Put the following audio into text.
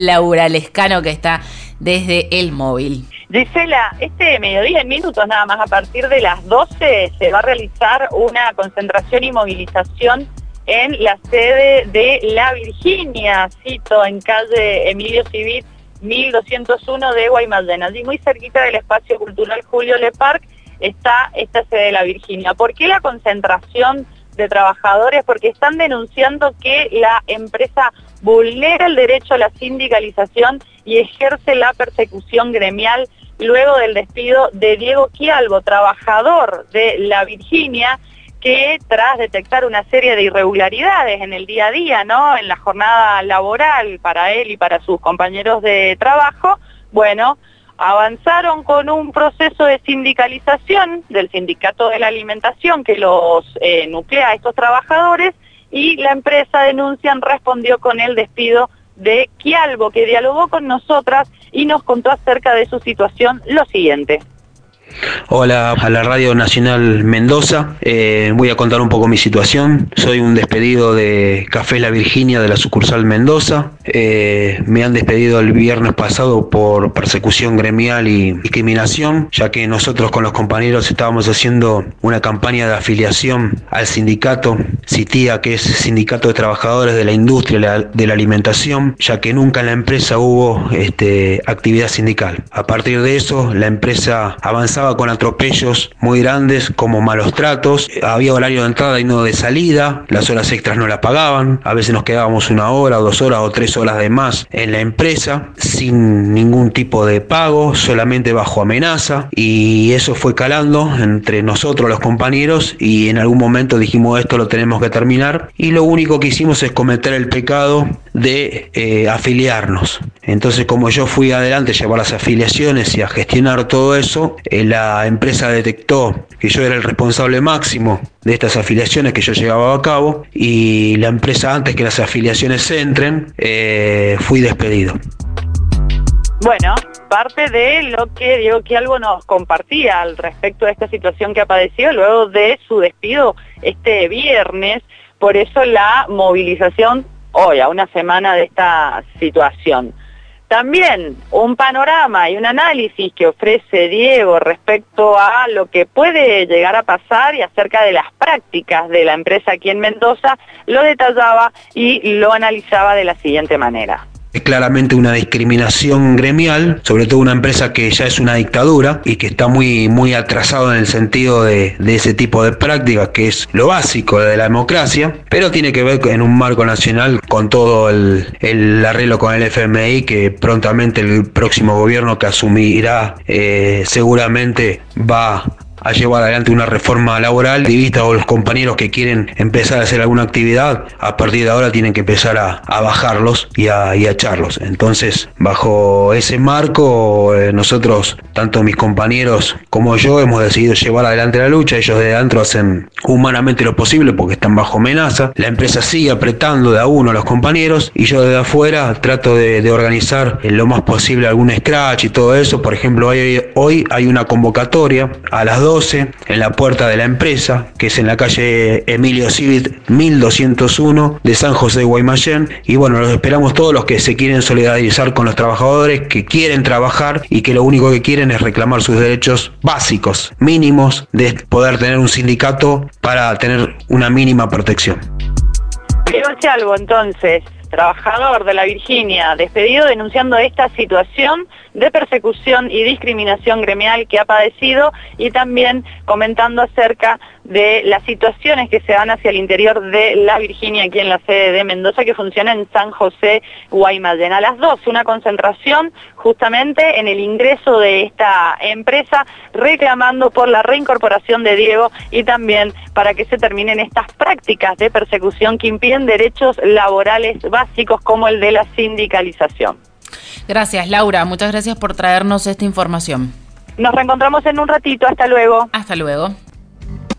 Laura Lescano, que está desde el móvil. Gisela, este mediodía, en minutos nada más, a partir de las 12 se va a realizar una concentración y movilización en la sede de La Virginia, cito, en calle Emilio Civit 1201 de Guaymallén. Allí muy cerquita del espacio cultural Julio Le Parc está esta sede de La Virginia. ¿Por qué la concentración de trabajadores? Porque están denunciando que la empresa vulnera el derecho a la sindicalización y ejerce la persecución gremial luego del despido de Diego Quialbo, trabajador de La Virginia, que tras detectar una serie de irregularidades en el día a día, ¿no?, en la jornada laboral para él y para sus compañeros de trabajo, bueno, avanzaron con un proceso de sindicalización del Sindicato de la Alimentación que los nuclea a estos trabajadores, y la empresa, denuncian, respondió con el despido de Quialbo, que dialogó con nosotras y nos contó acerca de su situación lo siguiente. Hola a la Radio Nacional Mendoza, voy a contar un poco mi situación. Soy un despedido de Café La Virginia de la sucursal Mendoza. Me han despedido el viernes pasado por persecución gremial y discriminación, ya que nosotros con los compañeros estábamos haciendo una campaña de afiliación al sindicato CITIA, que es Sindicato de Trabajadores de la Industria de la Alimentación, ya que nunca en la empresa hubo actividad sindical. A partir de eso, la empresa avanzaba con atropellos muy grandes, como malos tratos. Había horario de entrada y no de salida, las horas extras no las pagaban, a veces nos quedábamos 1 hora, 2 horas o 3 horas de más en la empresa sin ningún tipo de pago, solamente bajo amenaza, y eso fue calando entre nosotros los compañeros, y en algún momento dijimos: esto lo tenemos que terminar, y lo único que hicimos es cometer el pecado de afiliarnos. Entonces, como yo fui adelante a llevar las afiliaciones y a gestionar todo eso, la empresa detectó que yo era el responsable máximo de estas afiliaciones que yo llevaba a cabo, y la empresa, antes que las afiliaciones entren, fui despedido. Bueno, parte de lo que Diego Quialbo nos compartía al respecto de esta situación que ha padecido luego de su despido este viernes. Por eso la movilización hoy, a una semana de esta situación. También un panorama y un análisis que ofrece Diego respecto a lo que puede llegar a pasar y acerca de las prácticas de la empresa aquí en Mendoza, lo detallaba y lo analizaba de la siguiente manera. Es claramente una discriminación gremial, sobre todo una empresa que ya es una dictadura y que está muy atrasado en el sentido de ese tipo de prácticas, que es lo básico de la democracia, pero tiene que ver en un marco nacional con todo el arreglo con el FMI, que prontamente el próximo gobierno que asumirá seguramente va a llevar adelante una reforma laboral. O los compañeros que quieren empezar a hacer alguna actividad, a partir de ahora tienen que empezar a bajarlos y a echarlos. Entonces, bajo ese marco, nosotros, tanto mis compañeros como yo, hemos decidido llevar adelante la lucha. Ellos de adentro hacen humanamente lo posible porque están bajo amenaza. La empresa sigue apretando de a uno a los compañeros, y yo desde afuera trato de organizar lo más posible algún scratch y todo eso. Por ejemplo, hoy hay una convocatoria a las 12 en la puerta de la empresa, que es en la calle Emilio Civit 1201 de San José de Guaymallén, y bueno, los esperamos todos los que se quieren solidarizar con los trabajadores, que quieren trabajar y que lo único que quieren es reclamar sus derechos básicos, mínimos, de poder tener un sindicato para tener una mínima protección. Diego Quialbo, entonces, trabajador de La Virginia, despedido, denunciando esta situación de persecución y discriminación gremial que ha padecido, y también comentando acerca de las situaciones que se dan hacia el interior de La Virginia, aquí en la sede de Mendoza, que funciona en San José, Guaymallén. A las 12, una concentración justamente en el ingreso de esta empresa, reclamando por la reincorporación de Diego y también para que se terminen estas prácticas de persecución que impiden derechos laborales básicos como el de la sindicalización. Gracias, Laura. Muchas gracias por traernos esta información. Nos reencontramos en un ratito. Hasta luego. Hasta luego.